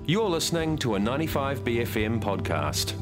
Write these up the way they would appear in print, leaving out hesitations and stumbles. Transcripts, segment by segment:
You're listening to a 95BFM podcast.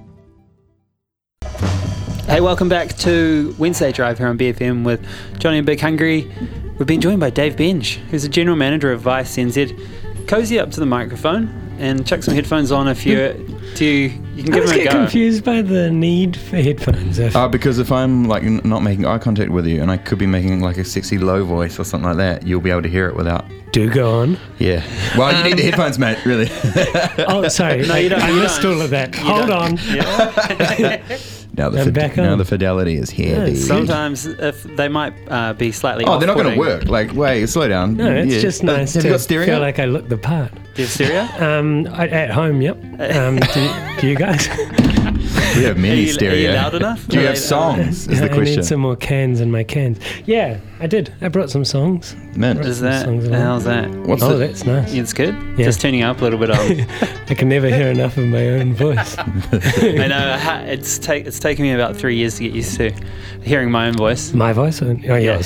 Hey, welcome back to Wednesday Drive here on BFM with Johnny and Big Hungry. We've been joined by Dave Benge, who's the General Manager of Vice NZ. Cozy up to the microphone and chuck some headphones on if you can give them a go. I get confused by the need for headphones. Because if I'm like not making eye contact with you and I could be making like a sexy low voice or something like that, you'll be able to hear it without. Do go on. Yeah. Well, you need the headphones, mate, really. Oh, sorry. No, you don't. I missed all of that. Hold on. Yeah. Now the fidelity is here. Yeah, Sometimes if they might be slightly they're not going to off-putting. work. Like, wait, slow down. No, it's just nice Have you to got stereo? feel like I look the part. Do you have stereo? At home, yep. Do you guys? We have many Are you stereo. loud enough? Do you have songs? Is the I question. need some more cans in my cans. Yeah, I did. I brought some songs. Man, Is that? Songs along. How's that? what's Oh, the, that's nice. It's good? Yeah. Just turning up a little bit on. I can never hear enough of my own voice. I know, it's taken me about 3 years to get used to hearing my own voice. My voice? Oh, yours.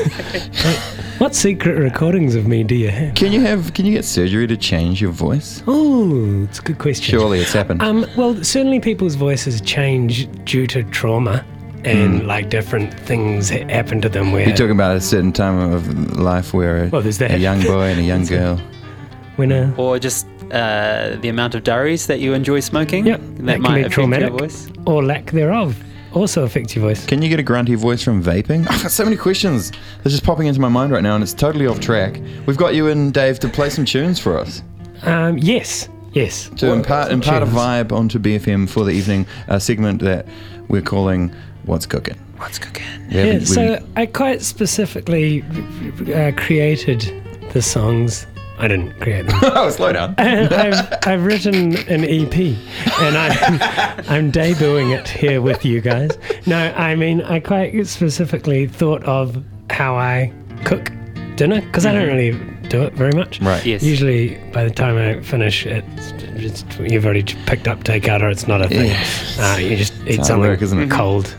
What secret recordings of me do you have? Can you get surgery to change your voice? Oh, it's a good question. Surely it's happened. Well, certainly people's voices change due to trauma and like different things happen to them where You're talking about a certain time of life where Well, there's that. a young boy and a young girl. when Or just the amount of durries that you enjoy smoking. Yep, That that can might be affect traumatic. your voice. or lack thereof also affects your voice. Can you get a grunty voice from vaping? I've got so many questions that's just popping into my mind right now, and it's totally off track. We've got you and Dave to play some tunes for us. Yes. To impart a tunes? vibe onto BFM for the evening, a segment that we're calling What's Cooking. What's cooking? Yeah, so I quite specifically created the songs. I didn't create them. Oh, slow down. I've written an EP, and I'm debuting it here with you guys. No, I mean I quite specifically thought of how I cook dinner because I don't really do it very much. Right. Yes. Usually, by the time I finish, it's you've already picked up takeout or it's not a thing. You just eat hard something work, isn't it? cold.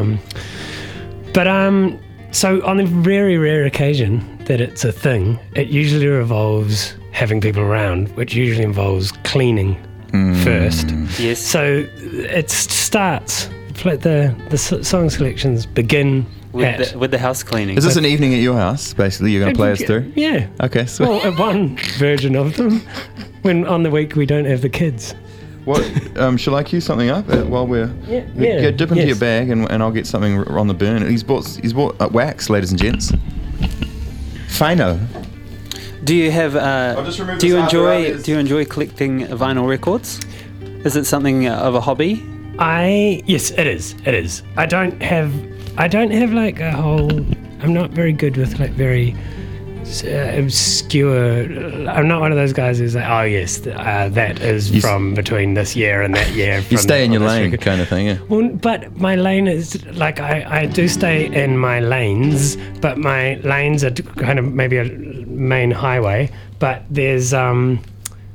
So on the very rare occasion that it's a thing, it usually revolves having people around, which usually involves cleaning first. Yes. So it starts. The song selections begin With the house cleaning. Is this an evening at your house, basically? You're going to play us through? Yeah. Okay, sweet. Well, one version of them, when on the week we don't have the kids. What, shall I cue something up while we're... Yeah. Dip into Yes. your bag and I'll get something on the burn. He's bought wax, ladies and gents. Final. Do you have? just removed Do you this enjoy? apparatus. Do you enjoy collecting vinyl records? Is it something of a hobby? Yes, it is. It is. I don't have like a whole. I'm not very good with like very obscure. I'm not one of those guys who's like, oh yes, that is from between this year and that year. You stay in your this lane record. kind of thing, yeah. Well, but my lane is like I do stay in my lanes, but my lanes are kind of maybe a main highway. But there's like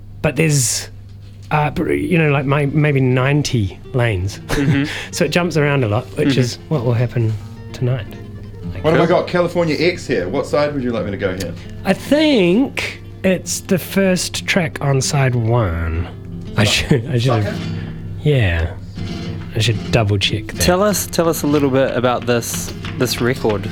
maybe 90 lanes, so it jumps around a lot, which is what will happen tonight. What have I got? California X here. What side would you like me to go here? I think it's the first track on side one. I should have, yeah. I should double check that. Tell us a little bit about this record.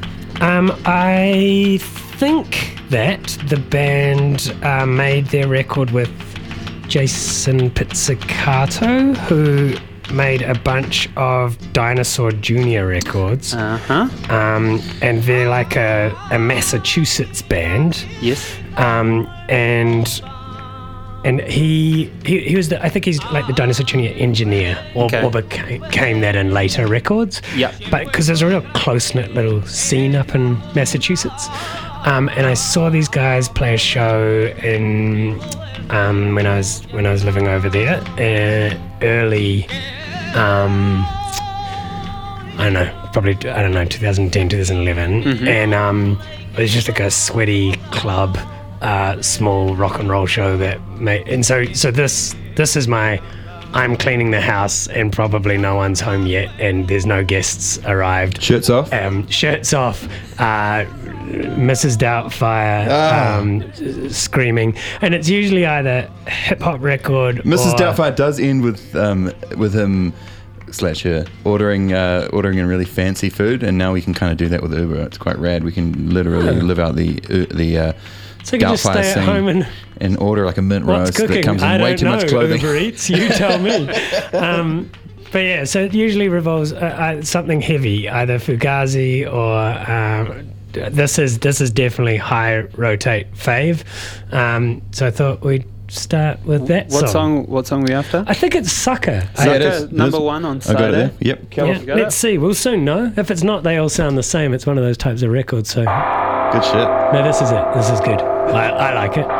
I think that the band made their record with Jason Pizzicato, who made a bunch of Dinosaur Jr. records. And they're like a Massachusetts band. Yes. And he was I think he's like the Dinosaur Jr. engineer, or became that in later records. Yep. But because there's a real close-knit little scene up in Massachusetts. And I saw these guys play a show in when I was living over there, early, I don't know, 2010, 2011, and it was just like a sweaty club, small rock and roll show that made. And so this is my I'm cleaning the house and probably no one's home yet and there's no guests arrived. Shirts off. Shirts off, Mrs. Doubtfire screaming, and it's usually either hip hop record. Mrs. or, Doubtfire does end with him / her ordering in really fancy food, and now we can kind of do that with Uber. It's quite rad. We can literally live out the So you can just Doubtfire stay at home and order like a mint what's roast cooking? that comes in I way don't too know, much clothing. Uber Eats, you tell me. But yeah, so it usually revolves something heavy, either Fugazi or this is definitely high rotate fave. So I thought we'd start with that song. What song are we after? I think it's Sucker. Yeah, it is. Sucker, number one on I got it Friday. there. Yep. Yeah, let's see. We'll soon know. If it's not, they all sound the same. It's one of those types of records. So Good shit. no, this is it. This is good. I like it.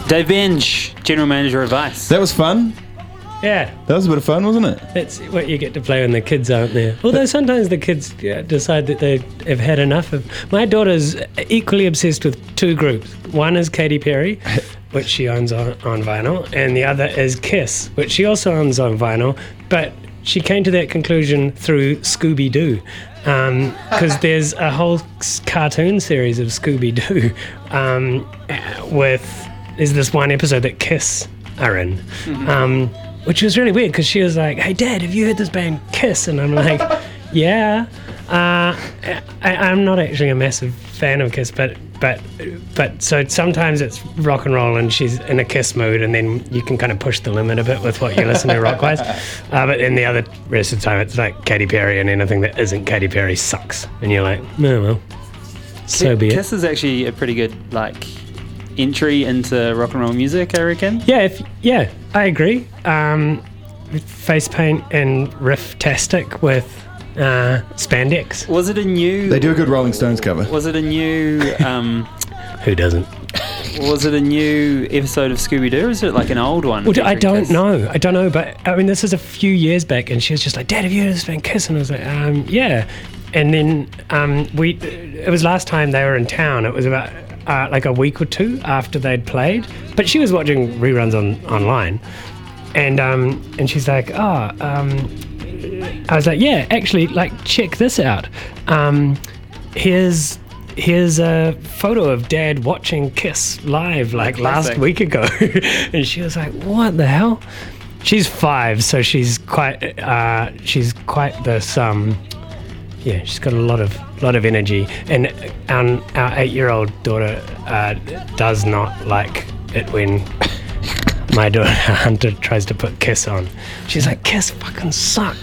Dave Benge, General Manager of Vice. That was fun. Yeah, That was a bit of fun, wasn't it? that's what you get to play when the kids aren't there. Although sometimes the kids decide that they have had enough of. My daughter's equally obsessed with two groups. One is Katy Perry, which she owns on vinyl, and the other is Kiss, which she also owns on vinyl. But she came to that conclusion through Scooby-Doo, because there's a whole cartoon series of Scooby-Doo there's this one episode that Kiss are in. Which was really weird because she was like, "Hey, Dad, have you heard this band Kiss?" And I'm like, "Yeah." I'm not actually a massive fan of Kiss, but so sometimes it's rock and roll and she's in a Kiss mood, and then you can kind of push the limit a bit with what you listen to rock wise. But then the rest of the time it's like Katy Perry, and anything that isn't Katy Perry sucks, and you're like, "Oh well, so be it." Kiss is actually a pretty good entry into rock and roll music, I reckon. Yeah, I agree. Face paint and riff-tastic with spandex. Was it a new? They do a good Rolling Stones cover. Was it a new? Who doesn't? Was it a new episode of Scooby-Doo, or is it like an old one? Well, I don't Kiss? know. But I mean, this is a few years back, and she was just like, "Dad, have you heard of this band Kiss?" And I was like, "Yeah." And then it was last time they were in town. It was about like a week or two after they'd played, but she was watching reruns online, and she's like, I was like, "Yeah, actually, check this out. Here's a photo of Dad watching Kiss live last week ago." And she was like, "What the hell?" She's 5, so she's quite this yeah, she's got a lot of energy, and our 8-year-old daughter does not like it when my daughter Hunter tries to put Kiss on. She's like, "Kiss fucking suck."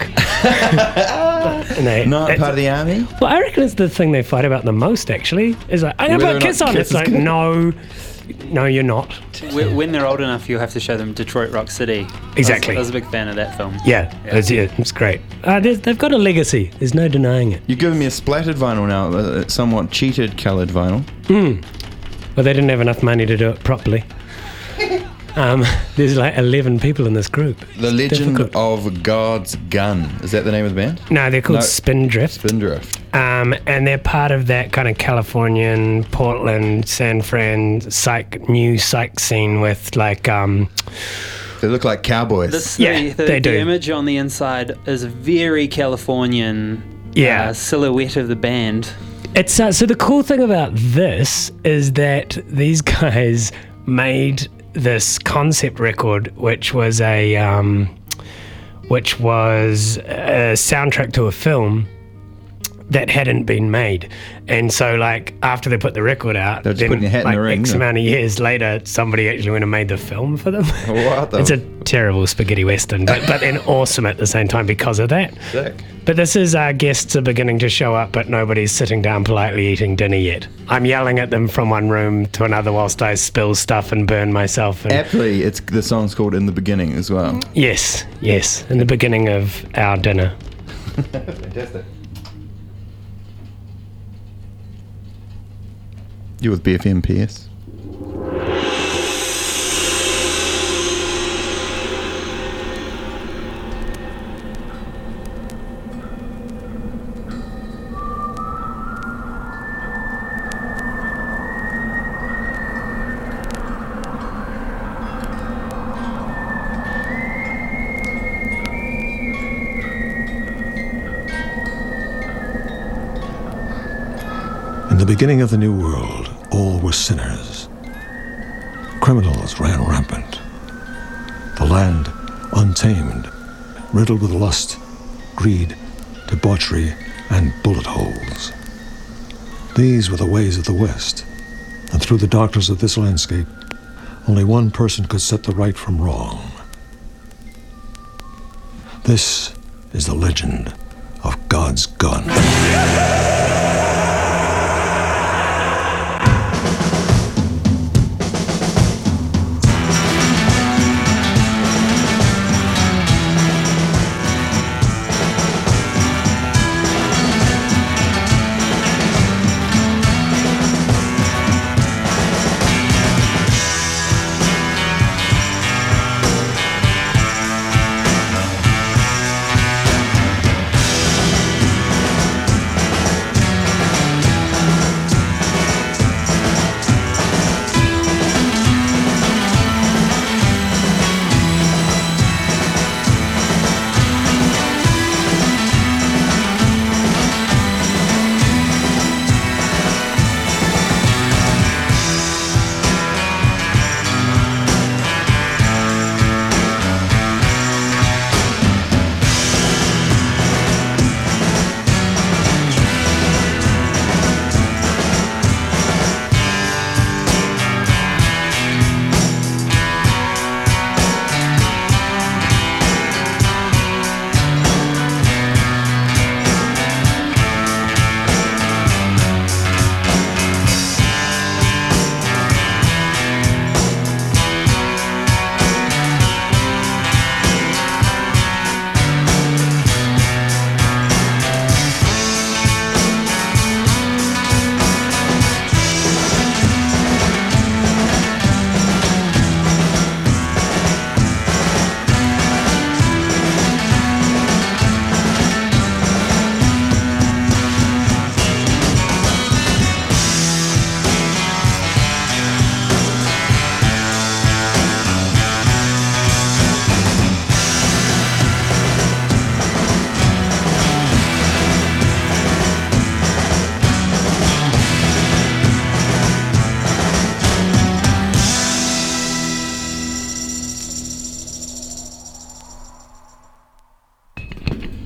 Not part of the army? Well, I reckon it's the thing they fight about the most, actually. Is like, "I'm Whether gonna or put Kiss not on." Kiss It's like, is good. no, you're not. When they're old enough, you'll have to show them Detroit Rock City. Exactly. I was a big fan of that film. Yeah. It's great. They've got a legacy. There's no denying it. You've given me a splattered vinyl now, a somewhat cheated coloured vinyl. Well, they didn't have enough money to do it properly. There's 11 people in this group. The Legend difficult. of God's Gun. Is that the name of the band? No, they're called No. Spindrift. Spindrift. And they're part of that kind of Californian, Portland, San Fran new psych scene with They look like cowboys. The do. image on the inside is a very Californian silhouette of the band. It's so the cool thing about this is that these guys made this concept record, which was a soundtrack to a film that hadn't been made. And so after they put the record out, They're just putting a hat in the ring, X yeah. amount of years later, somebody actually went and made the film for them. What the- It's a terrible spaghetti western, but then awesome at the same time because of that. Sick. But this is our guests are beginning to show up, but nobody's sitting down politely eating dinner yet. I'm yelling at them from one room to another whilst I spill stuff and burn myself. And Aptly, the song's called In the Beginning as well. yes, in the beginning of our dinner. Fantastic. You with BFM PS? In the beginning of the new world, all were sinners. Criminals ran rampant. The land, untamed, riddled with lust, greed, debauchery, and bullet holes. These were the ways of the West, and through the darkness of this landscape, only one person could set the right from wrong. This is the legend of God's gun.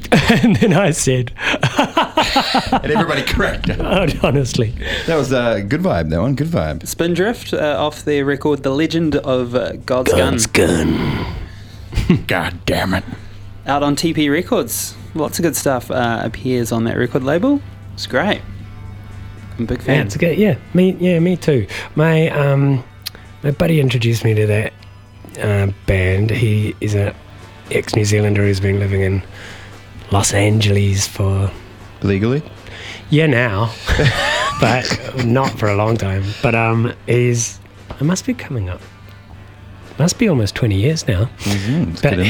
And then I said, And everybody cracked up. honestly. That was a good vibe, that one. Good vibe. Spindrift off their record The Legend of God's Gun. God damn it. Out on TP Records. Lots of good stuff appears on that record label. It's great. I'm a big Yeah, fan. it's good. Me too. My buddy introduced me to that band. He is an ex-New Zealander who's been living in Los Angeles for Legally? now, but not for a long time. But it must be coming up. Must be almost 20 years now. Mm-hmm. But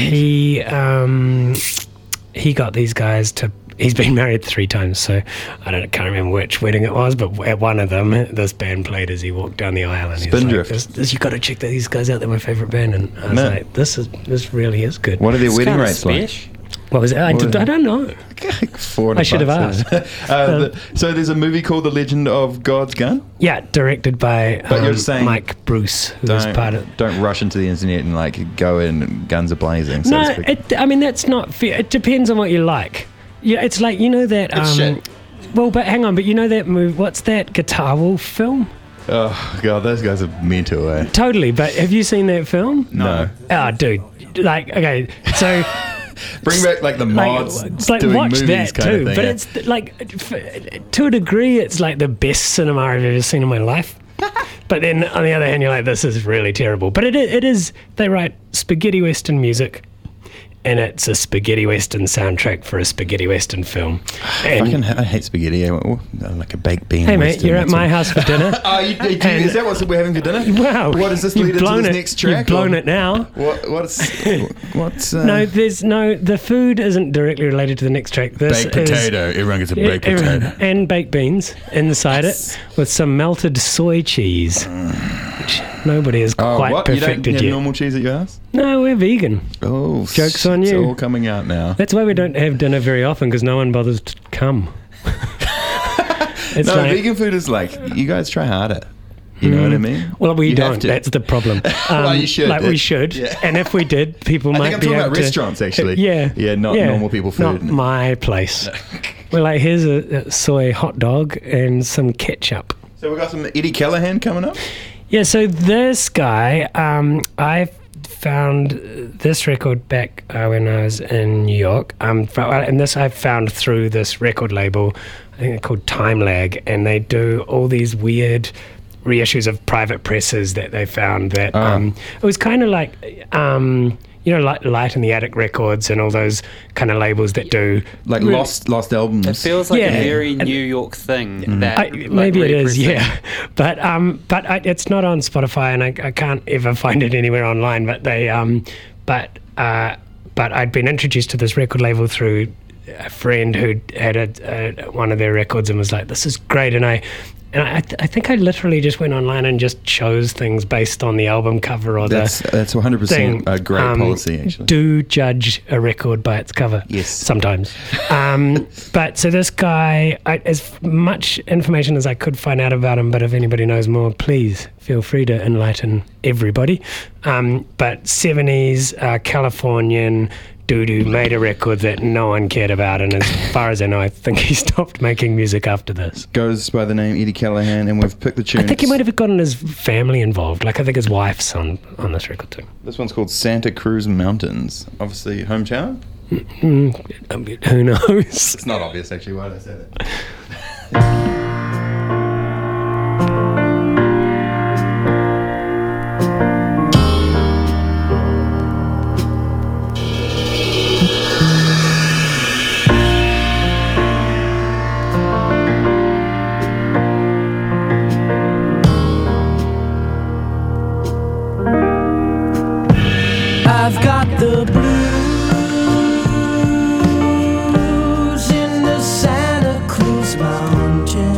he got these guys to. He's been married 3 times, so can't remember which wedding it was. But at one of them, this band played as he walked down the aisle, and he was Spindrift. like, "You got to check these guys out. They're my favorite band." And I was like, "This really is good." What are their It's wedding kinda rates like? special. What was it? I don't know. 400 I should have bucks. So there's a movie called The Legend of God's Gun? Yeah, directed by But you're saying Mike Bruce, who was part of. Don't rush into the internet and like go in guns are blazing. So No, to speak. that's not fair. It depends on what you like. Yeah, it's like that. It's shit. Well, but hang on, but you know that movie? What's that Guitar Wolf film? Oh god, those guys are mental, eh? Totally, but have you seen that film? No. Oh, dude. Like, okay, so Bring back like the mods it's like doing watch movies that kind too. of thing. But eh? it's like, to a degree, it's like the best cinema I've ever seen in my life. But then on the other hand, you're like, this is really terrible. But it is. They write spaghetti western music, and it's a spaghetti western soundtrack for a spaghetti western film. And I hate spaghetti. I want, like a baked bean. hey, mate, western, you're at that's my all. house for dinner. Is that what we're having for dinner? Wow. What does this You've lead into blown this it. next track? You've blown or- it now. What's No, the food isn't directly related to the next track. This baked is potato? Everyone gets a baked potato. and baked beans inside it with some melted soy cheese, which nobody has Oh, quite what? You don't perfected have yet. normal cheese at your house? No, we're vegan. Oh, Joke's on It's you. all coming out now. That's why we don't have dinner very often, because no one bothers to come. It's No, like, vegan food is like, you guys try harder. You know what I mean? well, we You have don't. to. That's the problem. Well, you should. Like, we should. Yeah. And if we did, people I might think I'm be talking able about to... restaurants, actually. Yeah. Yeah, not normal people food. Not my place. We're like, here's a soy hot dog and some ketchup. So we've got some Eddie Callahan coming up. Yeah, so this guy, I found this record back when I was in New York. And this I found through this record label, I think they're called Time Lag, and they do all these weird reissues of private presses that they found that it was kind of like like Light in the Attic Records and all those kind of labels that do Like really- lost albums. It feels like Yeah. a very New York thing. That maybe it is, repressing. yeah. But it's not on Spotify, and I can't ever find it anywhere online. But they, but I'd been introduced to this record label through a friend who had one of their records and was like, "This is great," and I think I literally just went online and just chose things based on the album cover or That's 100% thing. a great policy, actually. Do judge a record by its cover. Yes. Sometimes. But so this guy, as much information as I could find out about him, but if anybody knows more, please feel free to enlighten everybody. But 70s Californian dude who made a record that no one cared about, and as far as I know, I think he stopped making music after this. Goes by the name Eddie Callahan, and we've picked the tunes. I think he might have gotten his family involved. Like, I think his wife's on this record too. This one's called Santa Cruz Mountains. Obviously, hometown? Who knows? It's not obvious, actually. Why did I say that? I've got the blues in the Santa Cruz Mountains.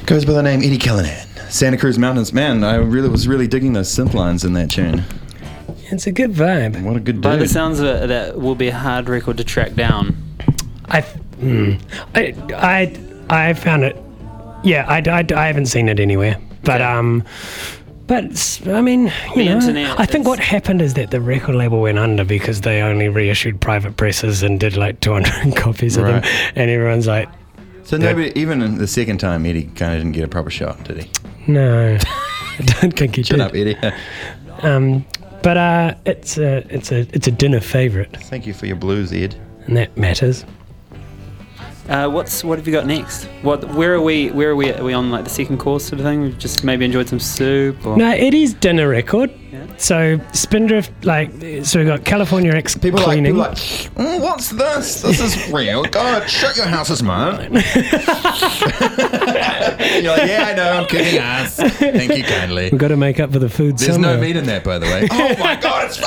Goes by the name Eddie Callahan. Santa Cruz Mountains. Man, I was really digging those synth lines in that tune. It's a good vibe. What a good dude. By the sounds of it, that will be a hard record to track down. I found it. Yeah, I haven't seen it anywhere, but I mean, you know, internet I think is- what happened is that the record label went under because they only reissued private presses and did like 200 copies of them, Right. and everyone's like, So nobody, even in the second time, Eddie kind of didn't get a proper shot, did he? no, I don't think he Shut did. up, Eddie. But it's a dinner favourite, Thank you for your blues, Ed. and that matters. What have you got next? Where are we? Are we on like the second course sort of thing? We've just maybe enjoyed some soup. Or? No, Eddie's dinner record. Yeah. So Spindrift, so we got California X People cleaning. like, what's this? This is real. God, shut your houses, man. You're like, yeah, I know, I'm kicking ass. Thank you kindly. We've got to make up for the food There's somehow. no meat in that, by the way. Oh my God, it's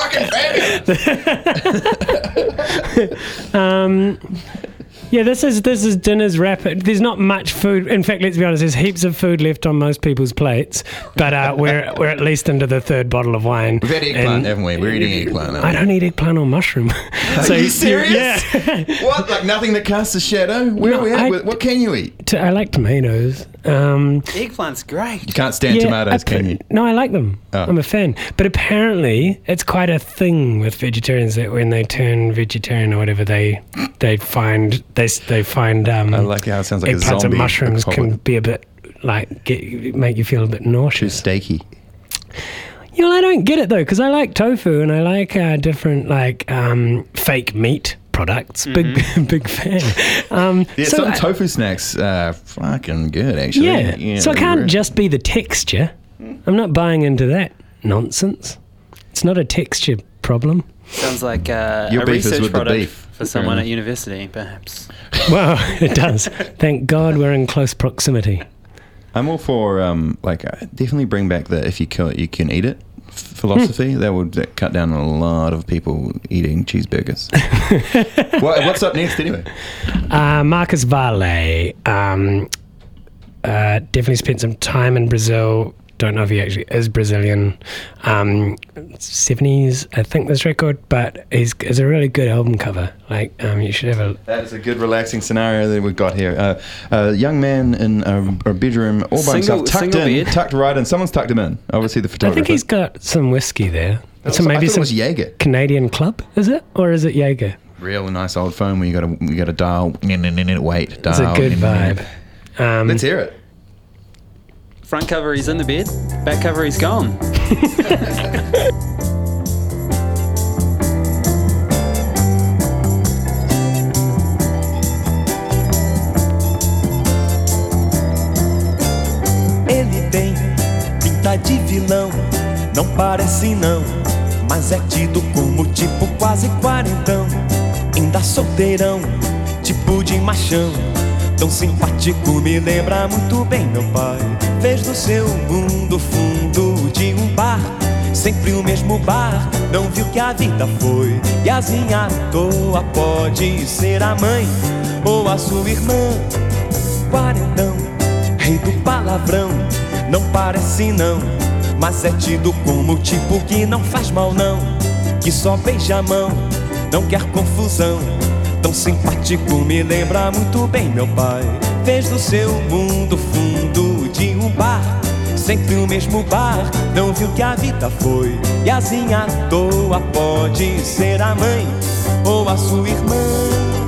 fucking fabulous. Yeah, this is dinner's rapid. There's not much food. In fact, let's be honest, there's heaps of food left on most people's plates. But we're at least into the third bottle of wine. We've had eggplant, haven't we? We're eating eggplant. I don't eat eggplant or mushroom. Are you serious? Yeah. What? Like nothing that casts a shadow? Where are we at? What can you eat? I like tomatoes. Eggplant's great. You can't stand tomatoes, can you? No, I like them. Oh. I'm a fan. But apparently, it's quite a thing with vegetarians that when they turn vegetarian or whatever, they find. I like how it sounds like a eggplants zombie. and mushrooms Like can be a bit like make you feel a bit too nauseous. steaky. You know, I don't get it though because I like tofu and I like different fake meat products. Big fan. Yeah, so some tofu snacks are fucking good, actually. yeah. So it can't just be the texture. I'm not buying into that nonsense. It's not a texture problem. Sounds like Your a beef is research with the product beef, for someone at apparently. university, perhaps. Well, it does. Thank God we're in close proximity. I'm all for definitely bring back the if you kill it you can eat it philosophy. That would cut down a lot of people eating cheeseburgers. What's up next anyway? Marcus Valle definitely spent some time in Brazil. Don't know if he actually is Brazilian. 70s, I think, this record, but it's a really good album cover. Like, you should have a... That's a good relaxing scenario that we've got here. A young man in a bedroom all by himself, tucked right in. Someone's tucked him in. Obviously the I photographer. think he's got some whiskey there. So I maybe thought it some was Jaeger. Canadian club, is it? Or is it Jaeger? Real nice old phone where you got to dial. Wait, dial. It's a good vibe. Let's hear it. Front cover, he's in the bed. Back cover, he's gone. Ele tem pinta de vilão, não parece não, mas é tido como tipo quase quarentão. Ainda solteirão, tipo de machão, tão simpático, me lembra muito bem meu pai. Fez do seu mundo fundo de um bar, sempre o mesmo bar, não viu que a vida foi. E assim à toa pode ser a mãe ou a sua irmã. Quarentão, rei do palavrão, não parece não, mas é tido como o tipo que não faz mal não, que só beija a mão, não quer confusão. Tão simpático, me lembra muito bem meu pai. Fez do seu mundo fundo de um bar, sempre o mesmo bar, não viu que a vida foi. E assim à toa pode ser a mãe ou a sua irmã.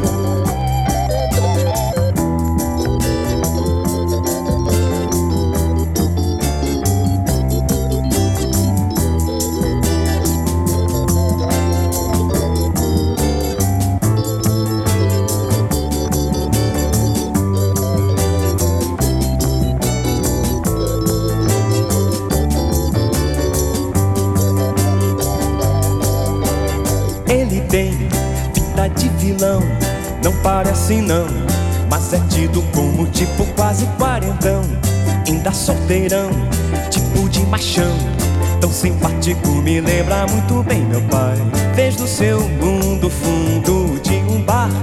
Ele tem pinta de vilão, não parece não, mas é tido como tipo quase quarentão. Ainda solteirão, tipo de machão, tão simpático, me lembra muito bem meu pai. Fez do seu mundo fundo de um bar,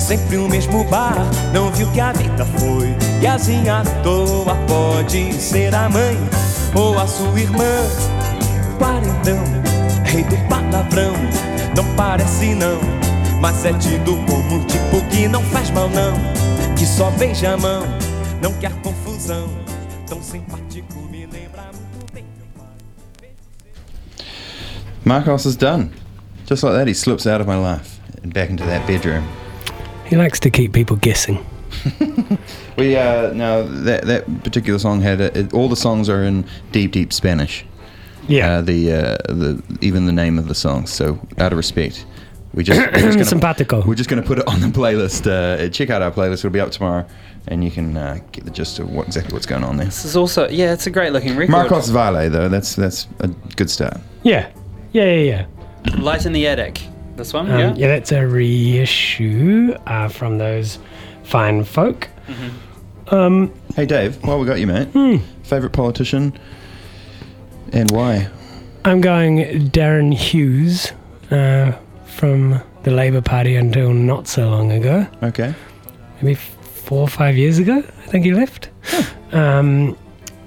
sempre o mesmo bar. Não viu que a vida foi e assim à toa. Pode ser a mãe ou a sua irmã. Quarentão, rei do palavrão. Não parece não, mas é tido como um tipo que não faz mal não, que só beija a mão, não quer confusão. Tão simpático, me lembra muito bem meu pai. Marcos is done. Just like that, he slips out of my life and back into that bedroom. He likes to keep people guessing. We now that particular song had all the songs are in deep Spanish. Yeah. The even the name of the songs. So out of respect, we're just gonna, Simpatico. we're just going to put it on the playlist. Check out our playlist; it'll be up tomorrow, and you can get the gist of exactly what's going on there. This is also, yeah, it's a great looking record. Marcos Valle, though, that's a good start. Yeah. Light in the Attic. This one, Yeah, that's a reissue from those fine folk. Hey, Dave, while we got you, mate, favorite politician and why? I'm going Darren Hughes from the Labour Party until not so long ago. Okay. Maybe 4 or 5 years ago, I think he left. And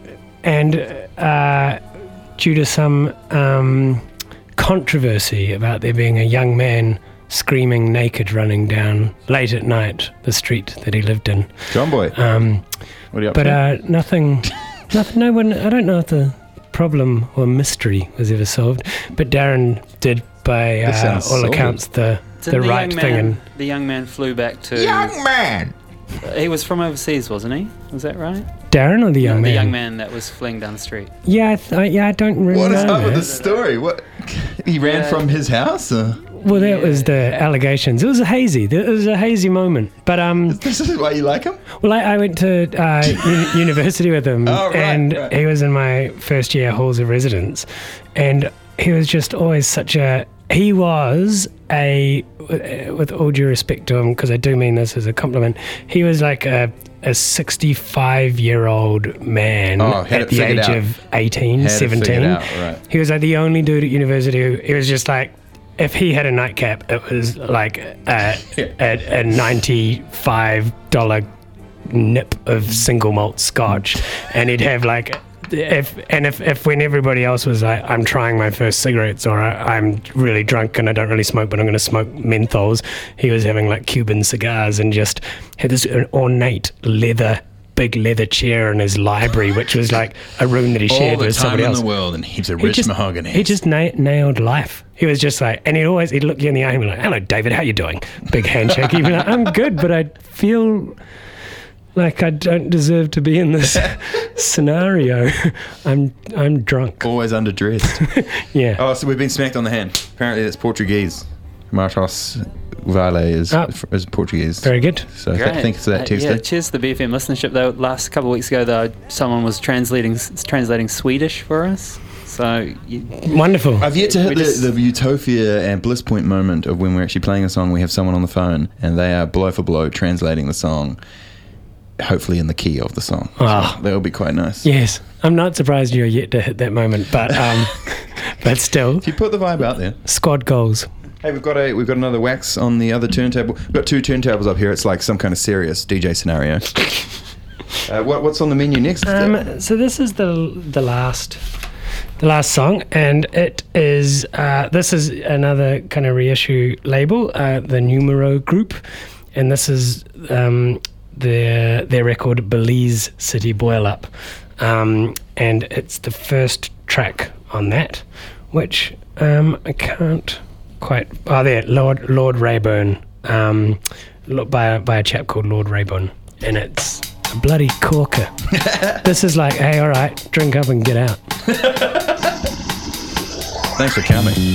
due to some controversy about there being a young man screaming naked running down late at night the street that he lived in. John Boy. What are you up to? But nothing, no one, I don't know if the problem or mystery was ever solved, but Darren did, by all solid. accounts, the right thing. And the young man flew back to... Young man! He was from overseas, wasn't he? Was that right? Darren or the young man? The young man that was fleeing down the street. Yeah, I don't really know. What is up with that. this story? What? He ran from his house? Or? Well, that was the allegations. It was a hazy moment. But This is why you like him? well, I went to university with him, Oh, right, and right. he was in my first year halls of residence, and he was just always such a. He was a, with all due respect to him, because I do mean this as a compliment, he was like a 65-year-old man had at it the figured age out. of 18, Had it 17. figured out, right. He was like the only dude at university who, he was just like, if he had a nightcap, it was like a $95 nip of single malt scotch, and he'd have like, if when everybody else was like, I'm trying my first cigarettes, or I'm really drunk and I don't really smoke, but I'm going to smoke menthols, he was having like Cuban cigars and just had this ornate big leather chair in his library, which was like a room that he shared with somebody else. world and heaps of rich mahogany. He just nailed life. He was just like, and he'd look you in the eye and be like, hello, David, how you doing? Big handshake. He'd be like, I'm good, but I feel like I don't deserve to be in this scenario. I'm drunk. Always underdressed. Yeah. Oh, so we've been smacked on the hand. Apparently that's Portuguese. Marcos Valle is Portuguese. Very good. So Great. thanks for that, Tuesday. Yeah, cheers to the BFM listenership. Though last couple of weeks ago, though, someone was translating Swedish for us. So Wonderful. I've yet to hit We just- the utopia and bliss point moment of when we're actually playing a song. We have someone on the phone and they are blow for blow translating the song, hopefully in the key of the song. Ah. So that'll be quite nice. Yes. I'm not surprised you're yet to hit that moment, but but still, If you put the vibe out there. squad goals. Hey, we've got another wax on the other turntable. We've got 2 turntables up here. It's like some kind of serious DJ scenario. What's on the menu next? So this is the last song, and it is this is another kind of reissue label, the Numero Group, and this is their record Belize City Boil Up, and it's the first track on that, which I can't quite. Oh, there, Lord Rayburn, by a chap called Lord Rayburn, and it's a bloody corker. This is like, hey, all right, drink up and get out. Thanks for coming.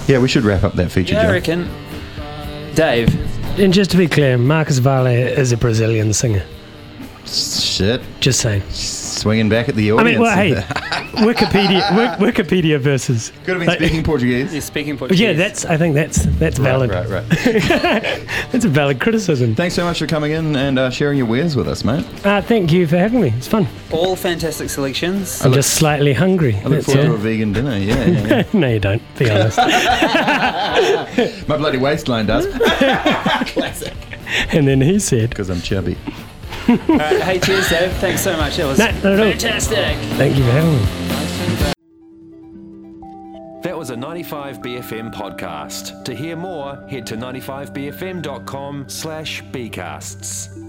Yeah, we should wrap up that feature, Yeah, I John. reckon. Dave, And just to be clear, Marcus Vale is a Brazilian singer. Shit. Just saying. Swinging back at the I audience. mean, well, hey, Wikipedia versus. Could have been speaking Portuguese. you're speaking Portuguese. Yeah, I think that's valid. Right. That's a valid criticism. Thanks so much for coming in and sharing your wares with us, mate. Thank you for having me. It's fun. all fantastic selections. I'm just slightly hungry. I look That's forward to all. a vegan dinner. Yeah. No, you don't. Be honest. My bloody waistline does. And then he said, Because I'm chubby. All right, hey, cheers, Dave. Thanks so much. That was No, not at all. fantastic. Thank you for having me. That was a 95BFM podcast. To hear more, head to 95bfm.com/bcasts.